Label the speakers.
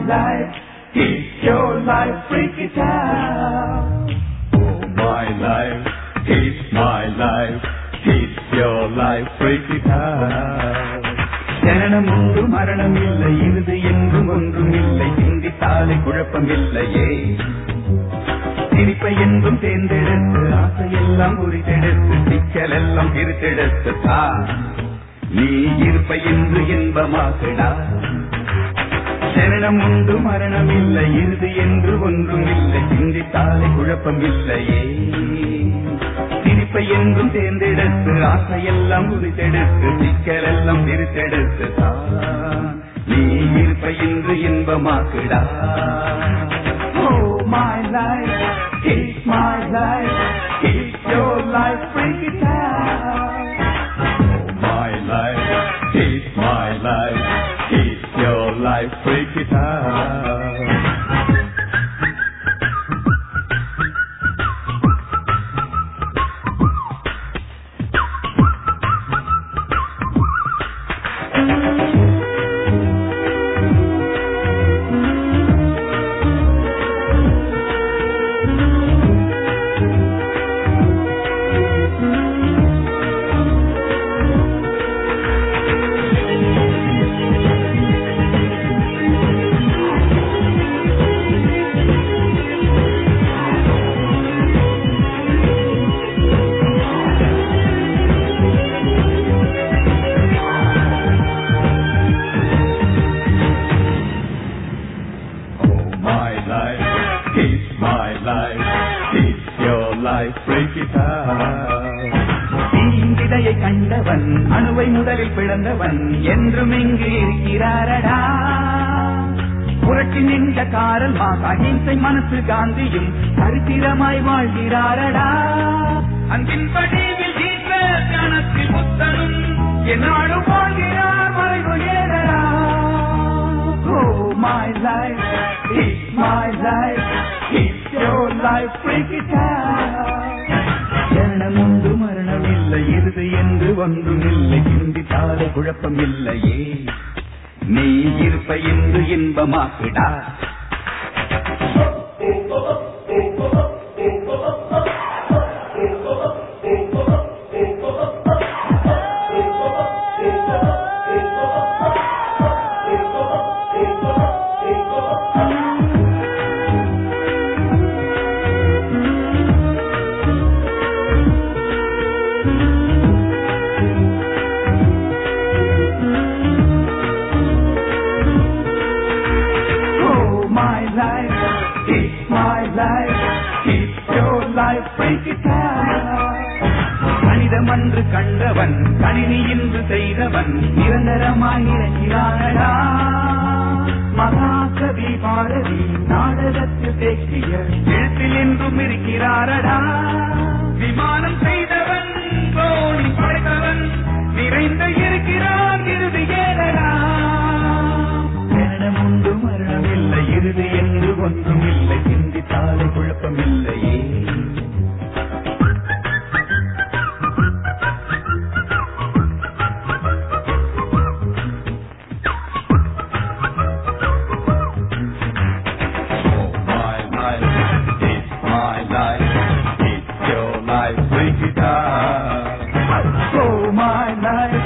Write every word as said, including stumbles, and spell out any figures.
Speaker 1: life, it's your life, break it out. Oh my life, it's my life, it's your life, break it out. ஜனனம் உண்டு மரணம் இல்லை, இறுதி என்றும் ஒன்றும் இல்லை, சிந்தித்தாலே குழப்பம் இல்லையே. சிரிப்பை என்றும் தேர்ந்தெடுத்து ஆசையெல்லாம் உரித்தெடுத்து சிக்கல் எல்லாம் பிரித்தெடுத்து தான் நீ இருப்பை என்று இன்பமாகடா. ஜனனம் உண்டு மரணம் இல்லை, இறுதி என்று ஒன்றும் இல்லை, சிந்தித்தாலே குழப்பம் இல்லையே. சிரிப்பை என்றும் தேர்ந்தெடுத்து ஆசையெல்லாம் உரித்தெடுத்து சிக்கல் எல்லாம் பிரித்தெடுத்து தான் நீ இருப்பை என்று இன்பமாகடா. Oh my life, it's my life, it's your life, break it out. Oh my life, it's my life, it's your life, break it out. தீங்கிடையை கண்டவன் அணுவை முதலில் பிளந்தவன் என்றும் இங்கு இருக்கிறாரடா. புரட்சி நின்ற காரல் மார்க்ஸ், அகிம்சை மனசு காந்தியும் சரித்திரமாய் வாழ்கிறாரடா. அன்பின் படிவில் ஞானத்தில் புத்தனும் என்னாடு வாழ்கிறார் மறைவு ஏறடா. Oh my life, it's my life, it's your life, break it out. ஜனனம் உண்டு மரணம் இல்லை, இறுதி என்று ஒன்றும் இல்லை, சிந்தித்தாலே குழப்பம் இல்லையே. நீ இருப்பை என்று இன்பமாக்குடா. கணிதமன்று கண்டவன் கணினி இன்று செய்தவன் நிரந்தரமாய் இருக்கிறாரடா. மகாகவி பாரதி நாடகத்தில் ஷேக்ஸ்பியர் எழுத்தில் என்றும் இருக்கிறாரடா. விமானம் செய்தவன் தோணி படைத்தவன் நிறைந்த இருக்கிறான் இறுதி ஏறடா. ஜனனம் உண்டு மரணம் இல்லை, இறுதி என்று ஒன்றும் இல்லை, சிந்தித்தாலே குழப்பம் இல்லையே. Oh my life,